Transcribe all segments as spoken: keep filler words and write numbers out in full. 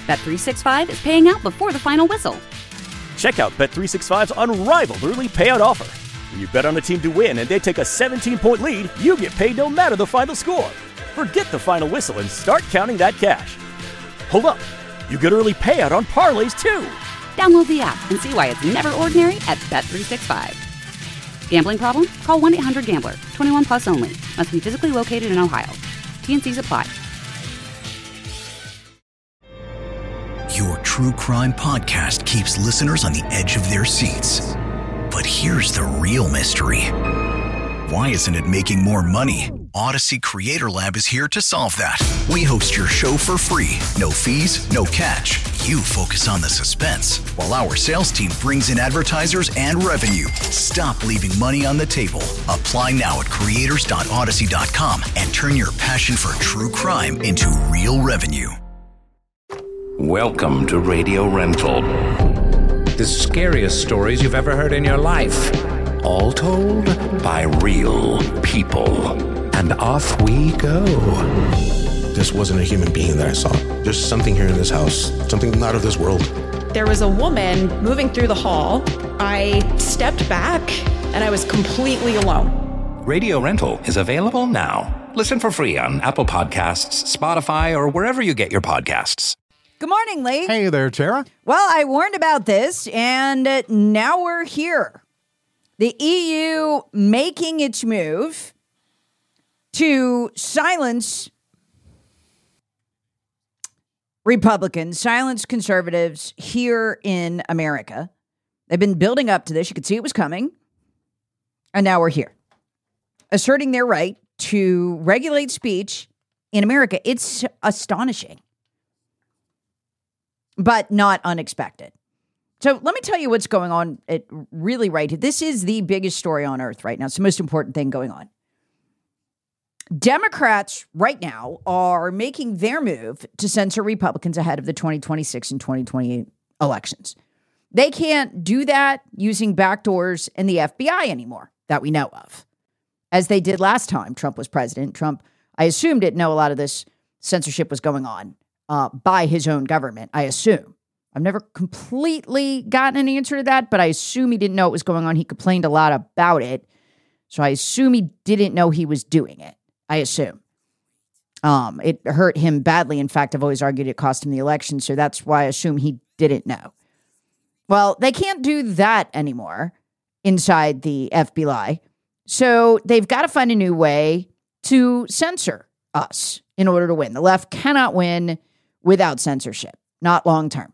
Bet three sixty-five is paying out before the final whistle. Check out Bet three sixty-five's unrivaled early payout offer. When you bet on a team to win and they take a seventeen-point lead, you get paid no matter the final score. Forget the final whistle and start counting that cash. Hold up. You get early payout on parlays, too. Download the app and see why it's never ordinary at Bet three sixty-five. Gambling problem? Call one eight hundred gambler. twenty-one plus only. Must be physically located in Ohio. T N Cs apply. Your true crime podcast keeps listeners on the edge of their seats. But here's the real mystery. Why isn't it making more money? Odyssey Creator Lab is here to solve that. We host your show for free. No fees, no catch. You focus on the suspense, while our sales team brings in advertisers and revenue. Stop leaving money on the table. Apply now at creators dot odyssey dot com and turn your passion for true crime into real revenue. Welcome to Radio Rental. The scariest stories you've ever heard in your life. All told by real people. And off we go. This wasn't a human being that I saw. There's something here in this house, something not of this world. There was a woman moving through the hall. I stepped back and I was completely alone. Radio Rental is available now. Listen for free on Apple Podcasts, Spotify, or wherever you get your podcasts. Good morning, Lee. Hey there, Tara. Well, I warned about this, and uh, now we're here. The E U making its move to silence Republicans, silence conservatives here in America. They've been building up to this. You could see it was coming. And now we're here, asserting their right to regulate speech in America. It's astonishing, but not unexpected. So let me tell you what's going on at really right here. This is the biggest story on earth right now. It's the most important thing going on. Democrats right now are making their move to censor Republicans ahead of the twenty twenty-six and twenty twenty-eight elections. They can't do that using backdoors in the F B I anymore that we know of, as they did last time Trump was president. Trump, I assume, didn't know a lot of this censorship was going on uh, by his own government, I assume. I've never completely gotten an answer to that, but I assume he didn't know it was going on. He complained a lot about it, so I assume he didn't know he was doing it. I assume. Um, it hurt him badly. In fact, I've always argued it cost him the election, so that's why I assume he didn't know. Well, they can't do that anymore inside the F B I, so they've got to find a new way to censor us in order to win. The left cannot win without censorship, not long term.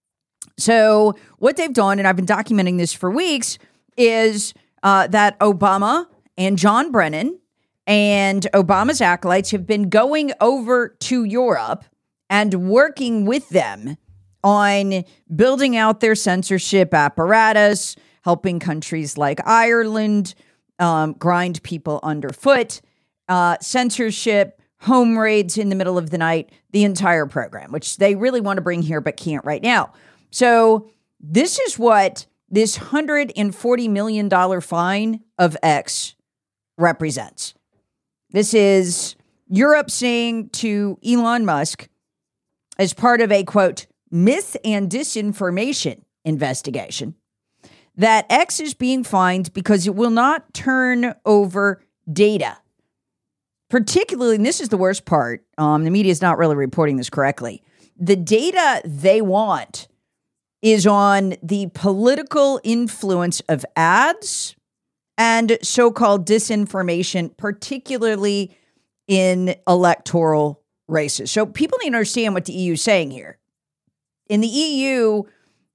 So what they've done, and I've been documenting this for weeks, is uh, that Obama and John Brennan and Obama's acolytes have been going over to Europe and working with them on building out their censorship apparatus, helping countries like Ireland um, grind people underfoot, uh, censorship, home raids in the middle of the night, the entire program, which they really want to bring here but can't right now. So this is what this one hundred forty million dollars fine of X represents. This is Europe saying to Elon Musk, as part of a, quote, myth and disinformation investigation, that X is being fined because it will not turn over data. Particularly, and this is the worst part, um, the media is not really reporting this correctly, the data they want is on the political influence of ads and so-called disinformation, particularly in electoral races. So people need to understand what the E U is saying here. In the E U,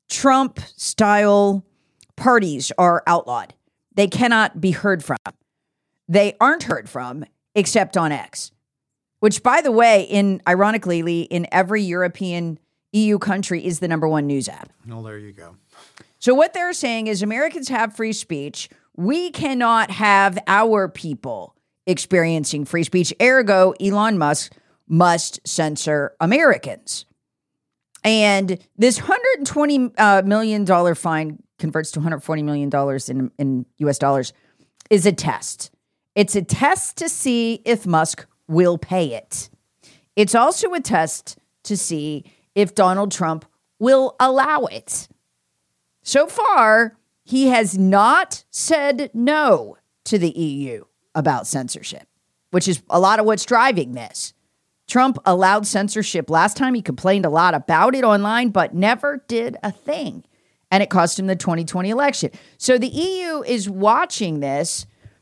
Trump-style parties are outlawed. They cannot be heard from. They aren't heard from except on X, which, by the way, in ironically, Lee, in every European E U country is the number one news app. Well, there you go. So what they're saying is Americans have free speech. We cannot have our people experiencing free speech. Ergo, Elon Musk must censor Americans. And this one hundred twenty uh, million dollars fine converts to one hundred forty million dollars in, in U S dollars is a test. It's a test to see if Musk will pay it. It's also a test to see if Donald Trump will allow it. So far, he has not said no to the E U about censorship, which is a lot of what's driving this. Trump allowed censorship last time. He complained a lot about it online, but never did a thing. And it cost him the twenty twenty election. So the E U is watching this,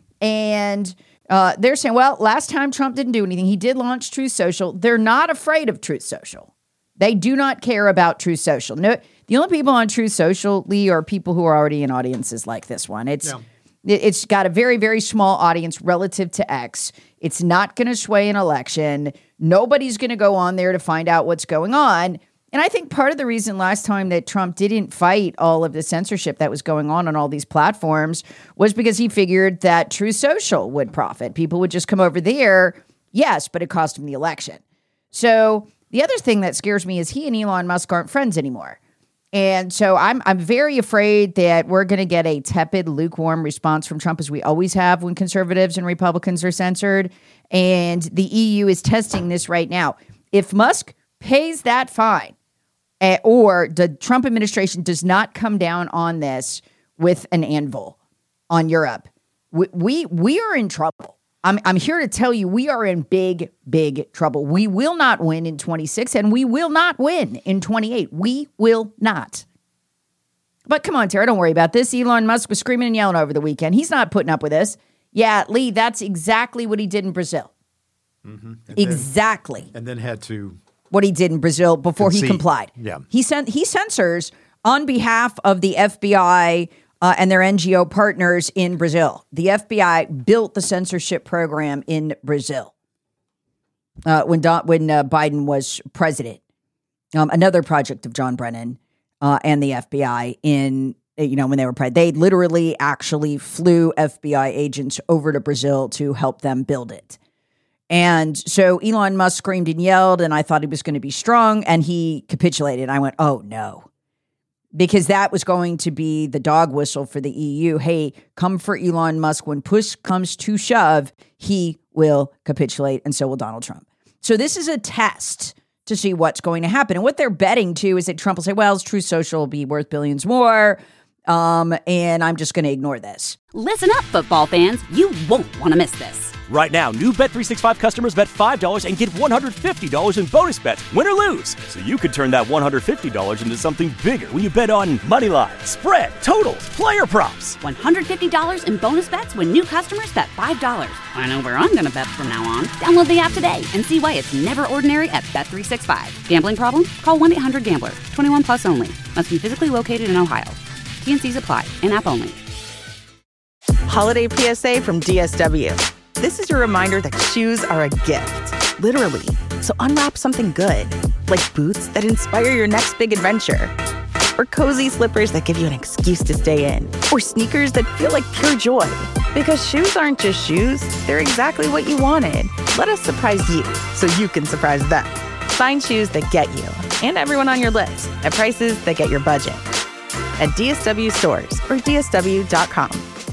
and uh, they're saying, well, last time Trump didn't do anything. He did launch Truth Social. They're not afraid of Truth Social. They do not care about Truth Social. No, the only people on Truth Social, Lee, are people who are already in audiences like this one. It's yeah. It's got a very, very small audience relative to X. It's not going to sway an election. Nobody's going to go on there to find out what's going on. And I think part of the reason last time that Trump didn't fight all of the censorship that was going on on all these platforms was because he figured that Truth Social would profit. People would just come over there. Yes, but it cost him the election. So the other thing that scares me is he and Elon Musk aren't friends anymore. And so I'm I'm very afraid that we're going to get a tepid, lukewarm response from Trump, as we always have when conservatives and Republicans are censored. And the E U is testing this right now. If Musk pays that fine, uh, or the Trump administration does not come down on this with an anvil on Europe, we we, we are in trouble. I'm I'm here to tell you we are in big, big trouble. We will not win in twenty-six, and we will not win in twenty-eight. We will not. But come on, Tara, don't worry about this. Elon Musk was screaming and yelling over the weekend. He's not putting up with this. Yeah, Lee, that's exactly what he did in Brazil. Mm-hmm. Exactly. Then, and then had to... What he did in Brazil before concede. He complied. Yeah. He sent he censors on behalf of the F B I Uh, and their N G O partners in Brazil. The F B I built the censorship program in Brazil uh, when Don, when uh, Biden was president. Um, another project of John Brennan uh, and the F B I in, you know, when they were president. They literally actually flew F B I agents over to Brazil to help them build it. And so Elon Musk screamed and yelled, and I thought he was going to be strong, and he capitulated. I went, oh, no. Because that was going to be the dog whistle for the E U. Hey, come for Elon Musk. When push comes to shove, he will capitulate, and so will Donald Trump. So this is a test to see what's going to happen. And what they're betting to is that Trump will say, well, Truth Social will be worth billions more, um, and I'm just going to ignore this. Listen up, football fans. You won't want to miss this. Right now, new Bet three sixty-five customers bet five dollars and get one hundred fifty dollars in bonus bets, win or lose. So you could turn that one hundred fifty dollars into something bigger when you bet on money line, spread, totals, player props. one hundred fifty dollars in bonus bets when new customers bet five dollars. I know where I'm going to bet from now on. Download the app today and see why it's never ordinary at Bet three sixty-five. Gambling problem? Call one eight hundred gambler. twenty-one plus only. Must be physically located in Ohio. T N Cs apply. In-app only. Holiday P S A from D S W. This is your reminder that shoes are a gift, literally. So unwrap something good, like boots that inspire your next big adventure, or cozy slippers that give you an excuse to stay in, or sneakers that feel like pure joy. Because shoes aren't just shoes, they're exactly what you wanted. Let us surprise you so you can surprise them. Find shoes that get you and everyone on your list at prices that get your budget. At D S W stores or D S W dot com.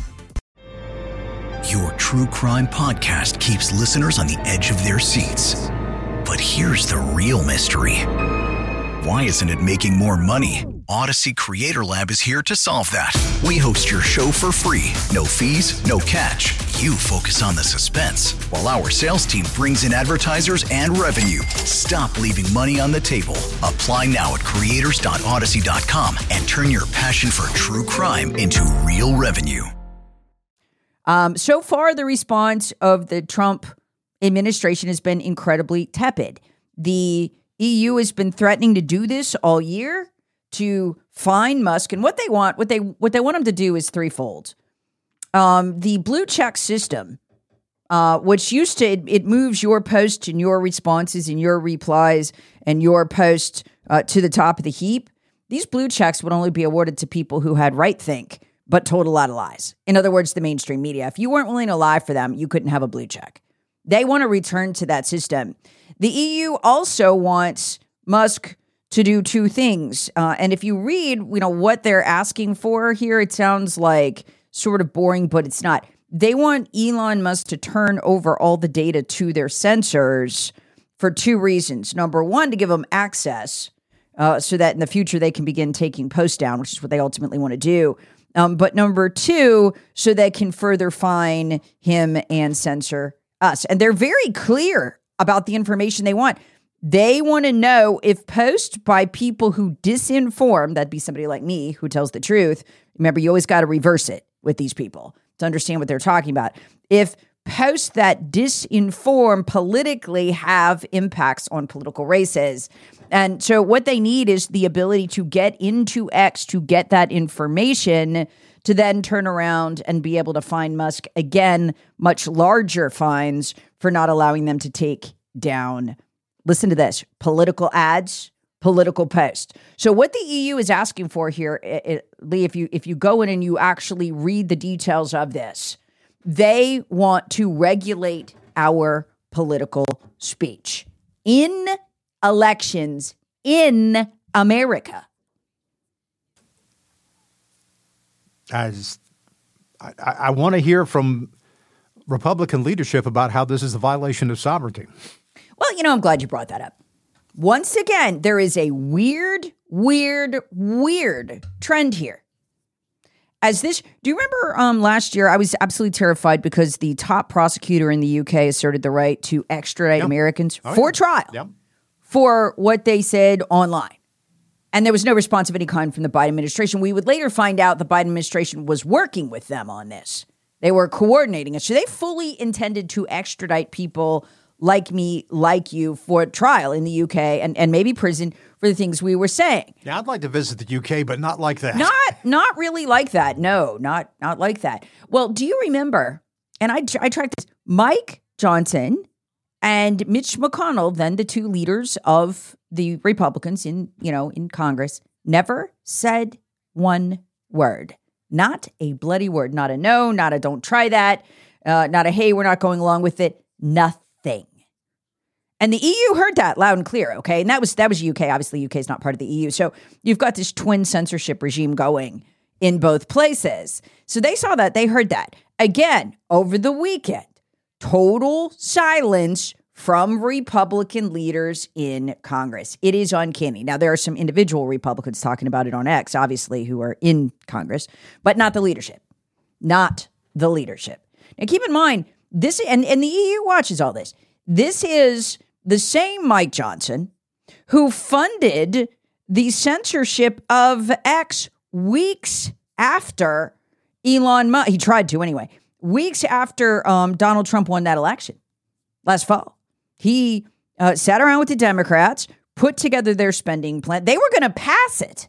Your true crime podcast keeps listeners on the edge of their seats. But here's the real mystery. Why isn't it making more money? Odyssey Creator Lab is here to solve that. We host your show for free. No fees, no catch. You focus on the suspense, while our sales team brings in advertisers and revenue. Stop leaving money on the table. Apply now at creators dot odyssey dot com and turn your passion for true crime into real revenue. Um, so far, the response of the Trump administration has been incredibly tepid. The E U has been threatening to do this all year, to fine Musk. And what they want, what they what they want him to do is threefold. Um, the blue check system, uh, which used to, it, it moves your posts and your responses and your replies and your post uh, to the top of the heap. These blue checks would only be awarded to people who had right think, but told a lot of lies. In other words, the mainstream media. If you weren't willing to lie for them, you couldn't have a blue check. They want to return to that system. The E U also wants Musk to do two things. Uh, and if you read, you know, what they're asking for here, it sounds like sort of boring, but it's not. They want Elon Musk to turn over all the data to their sensors for two reasons. Number one, to give them access uh, so that in the future they can begin taking posts down, which is what they ultimately want to do. Um, but number two, so they can further fine him and censor us. And they're very clear about the information they want. They want to know if posts by people who disinform, that'd be somebody like me who tells the truth. Remember, you always got to reverse it with these people to understand what they're talking about. If posts that disinform politically have impacts on political races. And so what they need is the ability to get into X to get that information to then turn around and be able to fine Musk again, much larger fines for not allowing them to take down, listen to this, political ads, political posts. So what the E U is asking for here, it, it, Lee, if you if you go in and you actually read the details of this, they want to regulate our political speech in elections in America. I just, I, I want to hear from Republican leadership about how this is a violation of sovereignty. Well, you know, I'm glad you brought that up. Once again, there is a weird, weird, weird trend here. As this, do you remember um, last year, I was absolutely terrified because the top prosecutor in the U K asserted the right to extradite yep. Americans oh, for yeah. trial yep. for what they said online. And there was no response of any kind from the Biden administration. We would later find out the Biden administration was working with them on this. They were coordinating it. So they fully intended to extradite people like me, like you, for trial in the U K and, and maybe prison for the things we were saying. Yeah, I'd like to visit the U K, but not like that. Not not really like that. No, not not like that. Well, do you remember, and I, I tracked this, Mike Johnson and Mitch McConnell, then the two leaders of the Republicans in, you know, in Congress, never said one word. Not a bloody word. Not a no, not a don't try that, uh, not a hey, we're not going along with it. Nothing. And the E U heard that loud and clear, okay? And that was that was U K. Obviously, U K is not part of the E U. So you've got this twin censorship regime going in both places. So they saw that. They heard that. Again, over the weekend, total silence from Republican leaders in Congress. It is uncanny. Now, there are some individual Republicans talking about it on X, obviously, who are in Congress, but not the leadership. Not the leadership. Now, keep in mind, this, and, and the E U watches all this. This is the same Mike Johnson who funded the censorship of X weeks after Elon Musk, he tried to anyway, weeks after um, Donald Trump won that election last fall. He uh, sat around with the Democrats, put together their spending plan. They were going to pass it.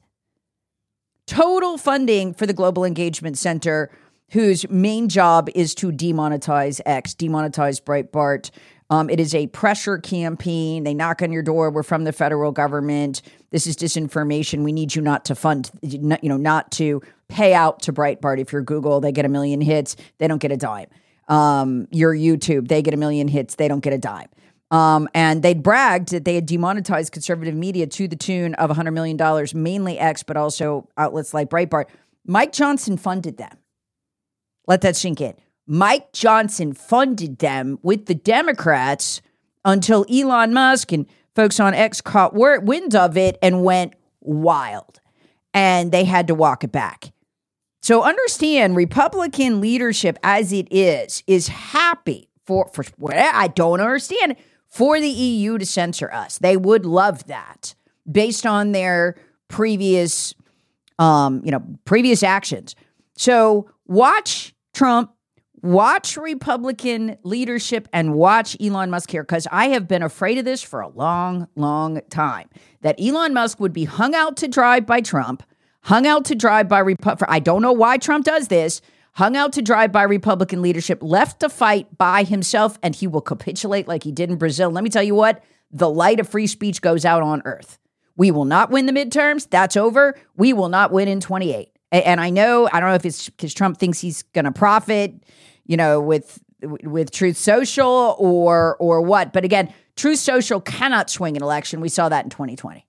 Total funding for the Global Engagement Center, whose main job is to demonetize X, demonetize Breitbart. Um, it is a pressure campaign. They knock on your door. We're from the federal government. This is disinformation. We need you not to fund, you know, not to pay out to Breitbart. If you're Google, they get a million hits. They don't get a dime. Um, your YouTube, they get a million hits. They don't get a dime. Um, and they bragged that they had demonetized conservative media to the tune of one hundred million dollars, mainly X, but also outlets like Breitbart. Mike Johnson funded them. Let that sink in. Mike Johnson funded them with the Democrats until Elon Musk and folks on X caught wind of it and went wild. And they had to walk it back. So understand, Republican leadership as it is, is happy for, for what I don't understand, for the E U to censor us. They would love that based on their previous, um, you know, previous actions. So watch Trump. Watch Republican leadership and watch Elon Musk here, because I have been afraid of this for a long, long time, that Elon Musk would be hung out to dry by Trump, hung out to dry by Republican. I don't know why Trump does this, hung out to dry by Republican leadership, left to fight by himself, and he will capitulate like he did in Brazil. Let me tell you what, the light of free speech goes out on earth. We will not win the midterms. That's over. We will not win in twenty-eight. And I know, I don't know if it's because Trump thinks he's going to profit, you know, with with Truth Social or or what. But again, Truth Social cannot swing an election. We saw that in twenty twenty.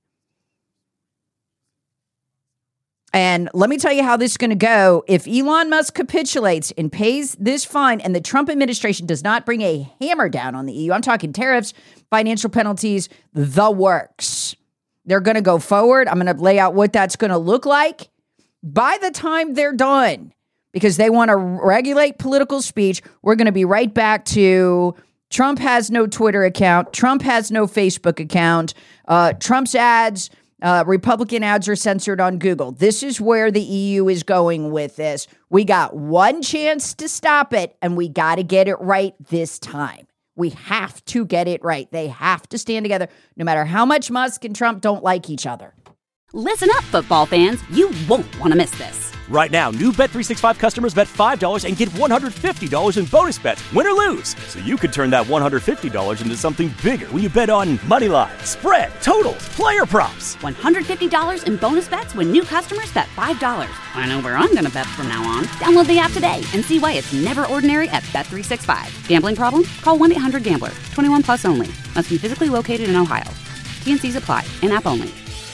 And let me tell you how this is going to go. If Elon Musk capitulates and pays this fine and the Trump administration does not bring a hammer down on the E U, I'm talking tariffs, financial penalties, the works. They're going to go forward. I'm going to lay out what that's going to look like by the time they're done, because they want to regulate political speech. We're going to be right back to Trump has no Twitter account. Trump has no Facebook account. Uh, Trump's ads, uh, Republican ads are censored on Google. This is where the E U is going with this. We got one chance to stop it, and we got to get it right this time. We have to get it right. They have to stand together, no matter how much Musk and Trump don't like each other. Listen up, football fans. You won't want to miss this. Right now, new Bet three sixty-five customers bet five dollars and get one hundred fifty dollars in bonus bets, win or lose. So you could turn that one hundred fifty dollars into something bigger when you bet on money line, spread, totals, player props. one hundred fifty dollars in bonus bets when new customers bet five dollars. I know where I'm going to bet from now on. Download the app today and see why it's never ordinary at Bet three sixty-five. Gambling problem? Call one eight hundred gambler. twenty-one plus only. Must be physically located in Ohio. T N Cs apply. In-app only.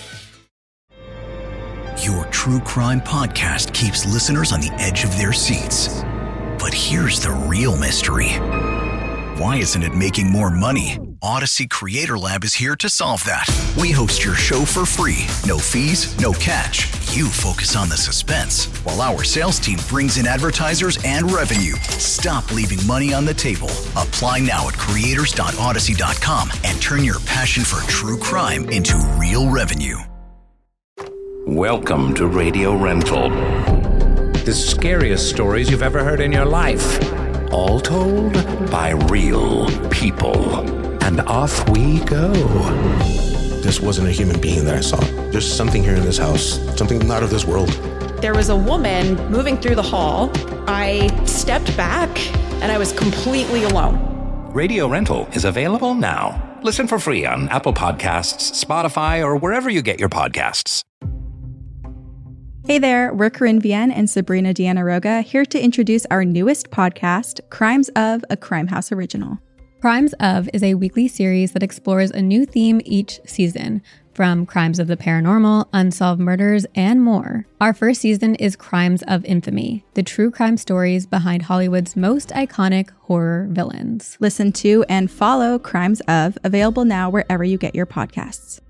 Your true crime podcast keeps listeners on the edge of their seats. But here's the real mystery. Why isn't it making more money? Odyssey Creator Lab is here to solve that. We host your show for free. No fees, no catch. You focus on the suspense, while our sales team brings in advertisers and revenue. Stop leaving money on the table. Apply now at creators dot odyssey dot com and turn your passion for true crime into real revenue. Welcome to Radio Rental. The scariest stories you've ever heard in your life. All told by real people. And off we go. This wasn't a human being that I saw. There's something here in this house, something not of this world. There was a woman moving through the hall. I stepped back and I was completely alone. Radio Rental is available now. Listen for free on Apple Podcasts, Spotify, or wherever you get your podcasts. Hey there, we're Corinne Vienne and Sabrina Deanna Roga, here to introduce our newest podcast, Crimes of, a Crime House original. Crimes of is a weekly series that explores a new theme each season, from crimes of the paranormal, unsolved murders, and more. Our first season is Crimes of Infamy, the true crime stories behind Hollywood's most iconic horror villains. Listen to and follow Crimes of, available now wherever you get your podcasts.